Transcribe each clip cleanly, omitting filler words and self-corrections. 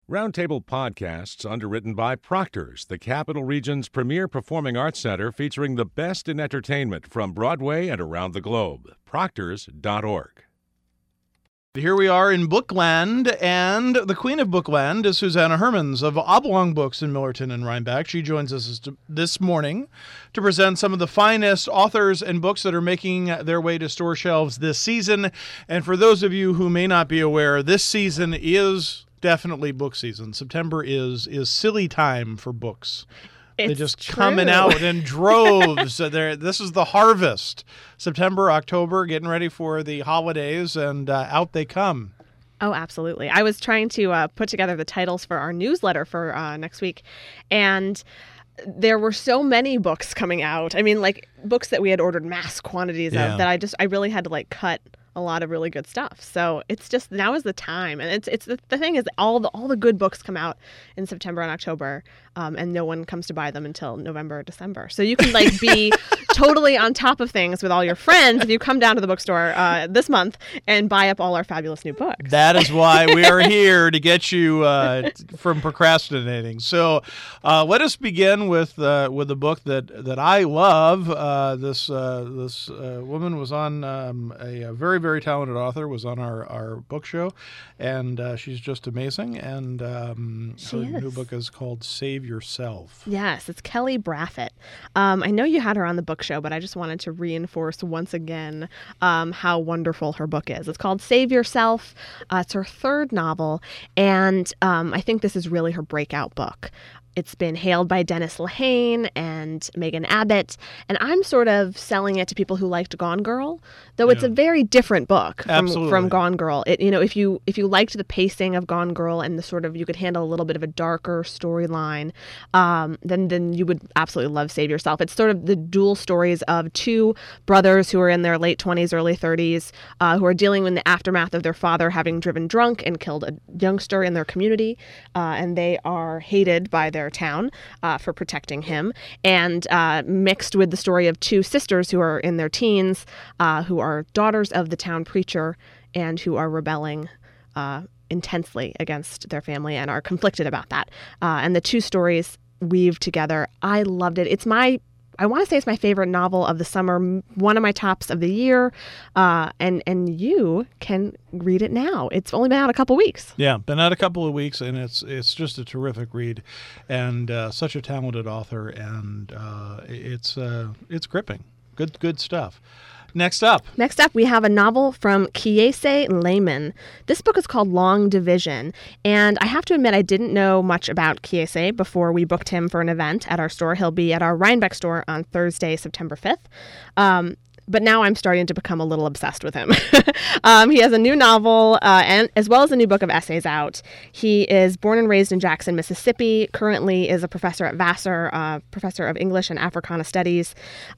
Roundtable Podcasts, underwritten by Proctor's, the Capital Region's premier performing arts center featuring the best in entertainment from Broadway and around the globe. Proctors.org. Here we are in Bookland, and the queen of Bookland is Susanna Hermans of Oblong Books in Millerton and Rhinebeck. She joins us this morning to present some of the finest authors and books that are making their way to store shelves this season. And for those of you who may not be aware, this season is definitely book season. September is silly time for books. They're just coming out in droves. This is the harvest. September, October, getting ready for the holidays, and out they come. Oh, absolutely. I was trying to put together the titles for our newsletter for next week, and there were so many books coming out. I mean, like books that we had ordered mass quantities of that I really had to cut a lot of really good stuff. So it's just, now is the time. And it's the thing is all the good books come out in September and October, and no one comes to buy them until November or December. So you can be totally on top of things with all your friends if you come down to the bookstore this month and buy up all our fabulous new books. That is why we are here, to get you from procrastinating. So let us begin with a book that I love. This woman was on a very, very talented author, was on our book show, and she's just amazing. And her new book is called Save Yourself. Yes, it's Kelly Braffett. I know you had her on the book show, but I just wanted to reinforce once again how wonderful her book is. It's called Save Yourself. It's her third novel, and I think this is really her breakout book. It's been hailed by Dennis Lehane and Megan Abbott, and I'm sort of selling it to people who liked Gone Girl, though it's a very different book from Gone Girl. If you liked the pacing of Gone Girl and the sort of, you could handle a little bit of a darker storyline, then you would absolutely love Save Yourself. It's sort of the dual stories of two brothers who are in their late 20s, early 30s, who are dealing with the aftermath of their father having driven drunk and killed a youngster in their community, and they are hated by their town for protecting him, and mixed with the story of two sisters who are in their teens, who are daughters of the town preacher and who are rebelling intensely against their family and are conflicted about that. And the two stories weave together. I loved it. I want to say it's my favorite novel of the summer, one of my tops of the year, and you can read it now. It's only been out a couple weeks. Yeah, been out a couple of weeks, and it's just a terrific read, and such a talented author, and it's gripping. Good stuff. Next up, we have a novel from Kiese Laymon. This book is called Long Division, and I have to admit I didn't know much about Kiese before we booked him for an event at our store. He'll be at our Rhinebeck store on Thursday, September 5th. But now I'm starting to become a little obsessed with him. He has a new novel and as well as a new book of essays out. He is born and raised in Jackson, Mississippi. Currently is a professor at Vassar, professor of English and Africana Studies.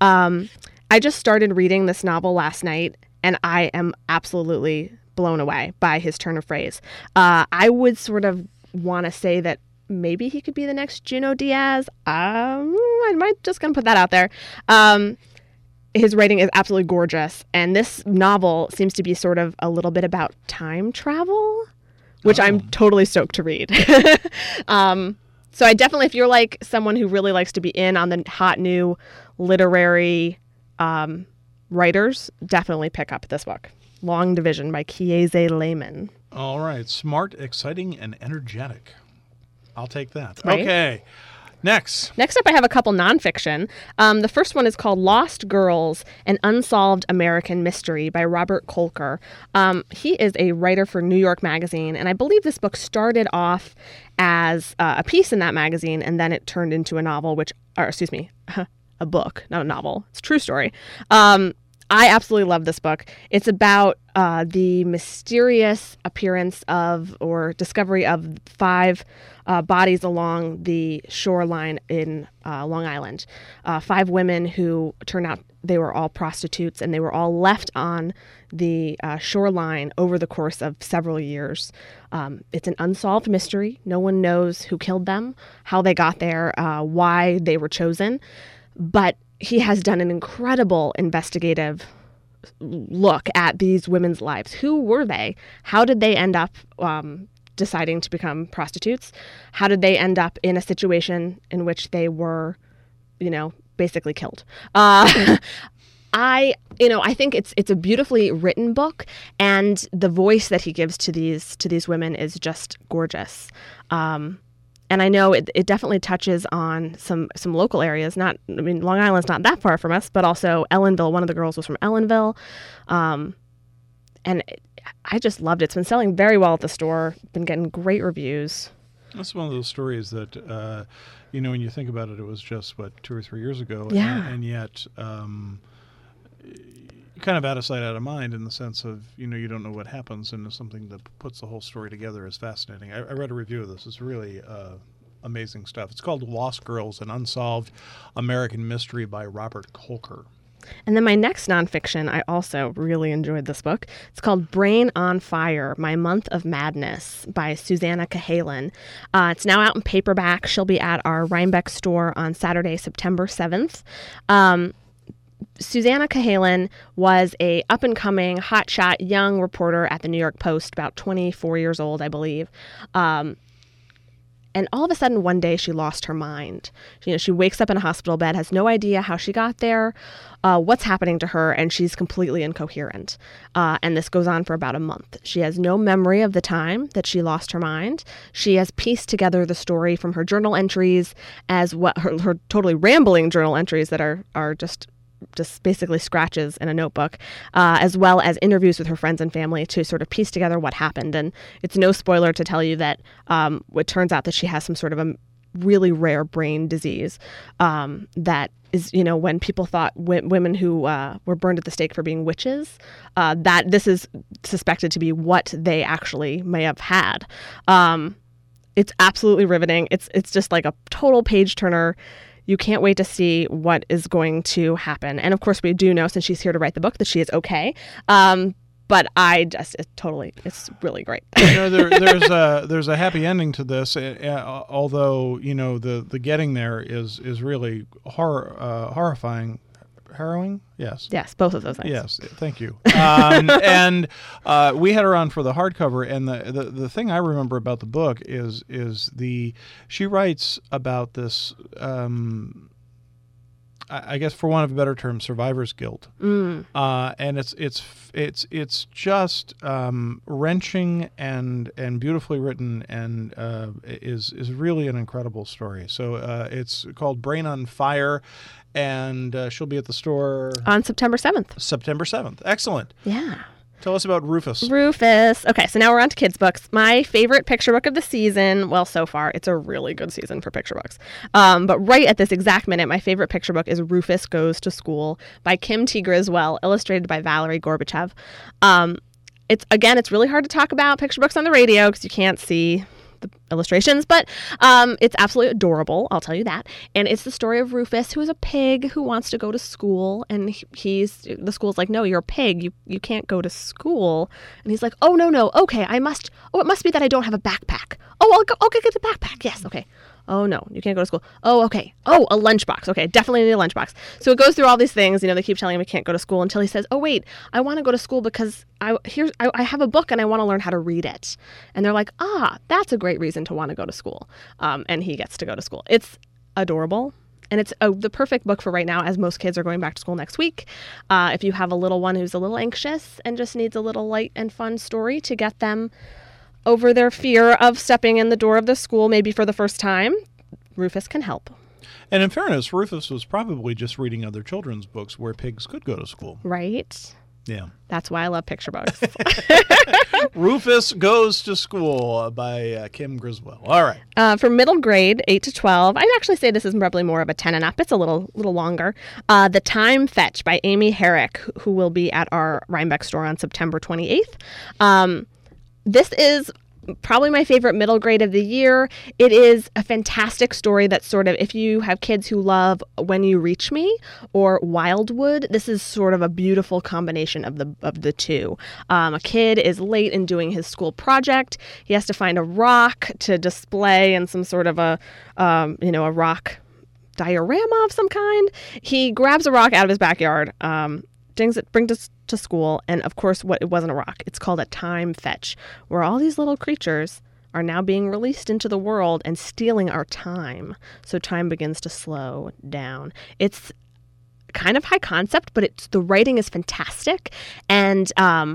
I just started reading this novel last night, and I am absolutely blown away by his turn of phrase. I would sort of want to say that maybe he could be the next Junot Diaz. I'm just going to put that out there. His writing is absolutely gorgeous, and this novel seems to be sort of a little bit about time travel, which I'm totally stoked to read. So I definitely, if you're like someone who really likes to be in on the hot new literary writers, definitely pick up this book, Long Division by Kiese Laymon. All right. Smart, exciting, and energetic. I'll take that. Right? Okay. Next up, I have a couple nonfiction. The first one is called Lost Girls, An Unsolved American Mystery by Robert Kolker. He is a writer for New York Magazine, and I believe this book started off as a piece in that magazine, and then it turned into a novel, a book, not a novel. It's a true story. I absolutely love this book. It's about the mysterious appearance of or discovery of 5 bodies along the shoreline in Long Island. 5 women who turned out they were all prostitutes, and they were all left on the shoreline over the course of several years. It's an unsolved mystery. No one knows who killed them, how they got there, why they were chosen. But he has done an incredible investigative look at these women's lives. Who were they? How did they end up deciding to become prostitutes? How did they end up in a situation in which they were, basically killed? I think it's a beautifully written book, and the voice that he gives to these women is just gorgeous. And I know it definitely touches on some local areas. Long Island's not that far from us, but also Ellenville. One of the girls was from Ellenville. I just loved it. It's been selling very well at the store. Been getting great reviews. That's one of those stories that, when you think about it, it was just, 2 or 3 years ago. Yeah. And yet, kind of out of sight, out of mind in the sense of, you don't know what happens, and something that puts the whole story together is fascinating. I read a review of this. It's really amazing stuff. It's called Lost Girls, an Unsolved American Mystery by Robert Kolker. And then my next nonfiction, I also really enjoyed this book. It's called Brain on Fire, My Month of Madness by Susanna Cahalan. It's now out in paperback. She'll be at our Rhinebeck store on Saturday, September 7th. Susanna Cahalan was a up-and-coming, hotshot, young reporter at the New York Post, about 24 years old, I believe. And all of a sudden, one day, she lost her mind. She wakes up in a hospital bed, has no idea how she got there, what's happening to her, and she's completely incoherent. And this goes on for about a month. She has no memory of the time that she lost her mind. She has pieced together the story from her journal entries as what her totally rambling journal entries that are just basically scratches in a notebook, as well as interviews with her friends and family to sort of piece together what happened. And it's no spoiler to tell you that it turns out that she has some sort of a really rare brain disease that is, when people thought women who were burned at the stake for being witches, that this is suspected to be what they actually may have had. It's absolutely riveting. It's just like a total page turner. You can't wait to see what is going to happen. And of course, we do know, since she's here to write the book, that she is okay. But it's really great. There's a happy ending to this, although, the getting there is really horrifying. Harrowing? Yes. Yes, both of those things. Yes, thank you. And we had her on for the hardcover, and the thing I remember about the book is she writes about this, I guess for want of a better term, survivor's guilt. And it's just wrenching and beautifully written, and is really an incredible story. So it's called Brain on Fire. And she'll be at the store on September 7th. September 7th. Excellent. Yeah. Tell us about Rufus. Rufus. Okay, so now we're on to kids' books. My favorite picture book of the season, well, so far, it's a really good season for picture books. But right at this exact minute, my favorite picture book is Rufus Goes to School by Kim T. Griswold, illustrated by Valerie Gorbachev. It's really hard to talk about picture books on the radio because you can't see the illustrations, but it's absolutely adorable, I'll tell you that. And it's the story of Rufus, who is a pig who wants to go to school, and the school's like, no, you're a pig, you can't go to school. And he's like, oh, no, okay, it must be that I don't have a backpack. Oh, I'll get the backpack, yes, okay. Oh, no, you can't go to school. Oh, okay. Oh, a lunchbox. Okay, definitely need a lunchbox. So it goes through all these things. They keep telling him he can't go to school until he says, oh, wait, I want to go to school because I have a book and I want to learn how to read it. And they're like, that's a great reason to want to go to school. And he gets to go to school. It's adorable. And it's the perfect book for right now, as most kids are going back to school next week. If you have a little one who's a little anxious and just needs a little light and fun story to get them over their fear of stepping in the door of the school, maybe for the first time, Rufus can help. And in fairness, Rufus was probably just reading other children's books where pigs could go to school. Right? Yeah. That's why I love picture books. Rufus Goes to School by Kim Griswold. All right. For middle grade, 8 to 12, I'd actually say this is probably more of a 10 and up. It's a little longer. The Time Fetch by Amy Herrick, who will be at our Rhinebeck store on September 28th. This is probably my favorite middle grade of the year. It is a fantastic story that's sort of, if you have kids who love When You Reach Me or Wildwood, this is sort of a beautiful combination of the two. A kid is late in doing his school project. He has to find a rock to display in some sort of a rock diorama of some kind. He grabs a rock out of his backyard, brings it to school, and of course it wasn't a rock. It's called a time fetch, where all these little creatures are now being released into the world and stealing our time. So time begins to slow down. It's kind of high concept, but the writing is fantastic. And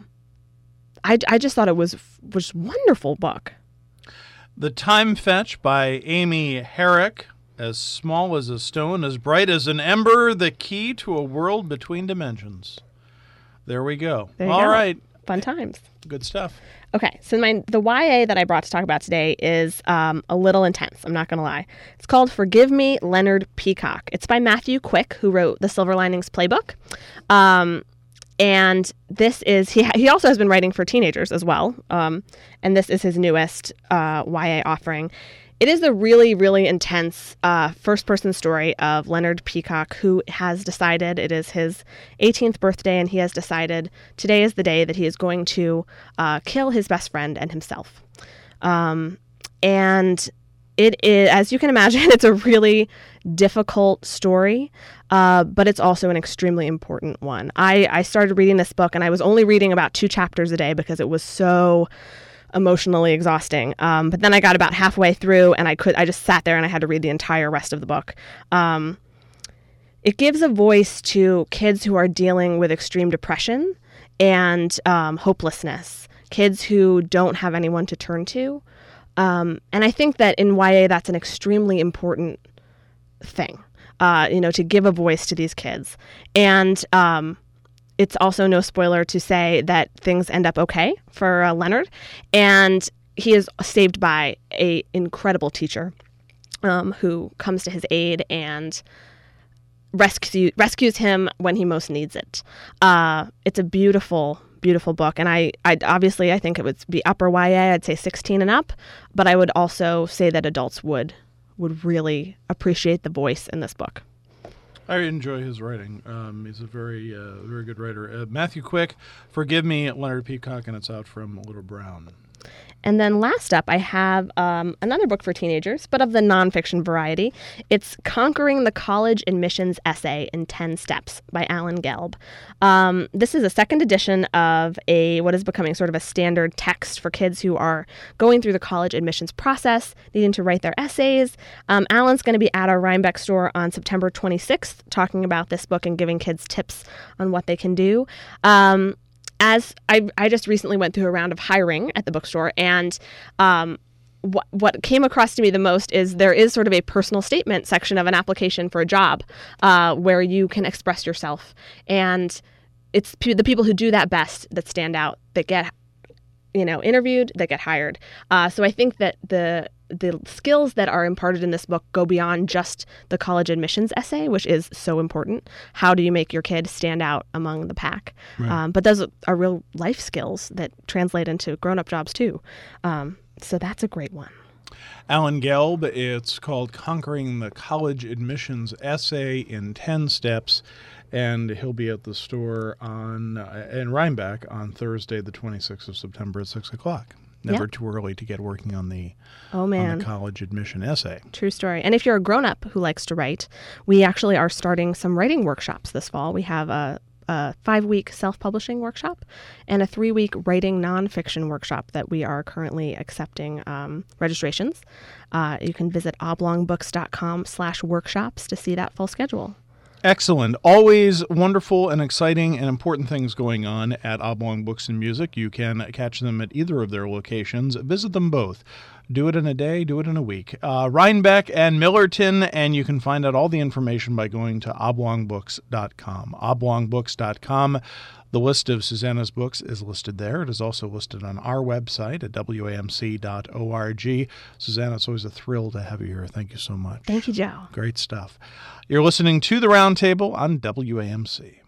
I just thought it was a wonderful book. The Time Fetch by Amy Herrick. As small as a stone, as bright as an ember, the key to a world between dimensions. There we go. All right. Fun times. Good stuff. Okay, so the YA that I brought to talk about today is a little intense, I'm not going to lie. It's called Forgive Me, Leonard Peacock. It's by Matthew Quick, who wrote The Silver Linings Playbook. And this is, he also has been writing for teenagers as well. And this is his newest YA offering. It is a really, really intense first-person story of Leonard Peacock, who has decided it is his 18th birthday, and he has decided today is the day that he is going to kill his best friend and himself. And it is, as you can imagine, it's a really difficult story, but it's also an extremely important one. I started reading this book, and I was only reading about 2 chapters a day because it was so emotionally exhausting. But then I got about halfway through and I just sat there and I had to read the entire rest of the book. It gives a voice to kids who are dealing with extreme depression and hopelessness, kids who don't have anyone to turn to. And I think that in YA, that's an extremely important thing, to give a voice to these kids. And it's also no spoiler to say that things end up okay for Leonard, and he is saved by an incredible teacher who comes to his aid and rescues him when he most needs it. It's a beautiful, beautiful book, and I obviously I think it would be upper YA. I'd say 16 and up, but I would also say that adults would really appreciate the voice in this book. I enjoy his writing. He's a very, very good writer. Matthew Quick, Forgive Me, Leonard Peacock, and it's out from Little Brown. And then last up, I have another book for teenagers, but of the nonfiction variety. It's Conquering the College Admissions Essay in 10 Steps by Alan Gelb. This is a second edition of what is becoming sort of a standard text for kids who are going through the college admissions process, needing to write their essays. Alan's going to be at our Rhinebeck store on September 26th talking about this book and giving kids tips on what they can do. As I just recently went through a round of hiring at the bookstore, and what came across to me the most is there is sort of a personal statement section of an application for a job where you can express yourself. And it's the people who do that best that stand out, that get interviewed, that get hired. So I think that the skills that are imparted in this book go beyond just the college admissions essay, which is so important. How do you make your kid stand out among the pack? Right. But those are real life skills that translate into grown-up jobs too. So that's a great one. Alan Gelb, it's called Conquering the College Admissions Essay in 10 Steps, and he'll be at the store in Rhinebeck on Thursday, the 26th of September at 6 o'clock. Never too early to get working on the college admission essay. True story. And if you're a grown-up who likes to write, we actually are starting some writing workshops this fall. We have a 5-week self-publishing workshop and a 3-week writing nonfiction workshop that we are currently accepting registrations. You can visit oblongbooks.com/workshops to see that full schedule. Excellent. Always wonderful and exciting and important things going on at Oblong Books and Music. You can catch them at either of their locations. Visit them both. Do it in a day, do it in a week. Rhinebeck and Millerton, and you can find out all the information by going to oblongbooks.com. oblongbooks.com. The list of Susanna's books is listed there. It is also listed on our website at wamc.org. Susanna, it's always a thrill to have you here. Thank you so much. Thank you, Joe. Great stuff. You're listening to The Roundtable on WAMC.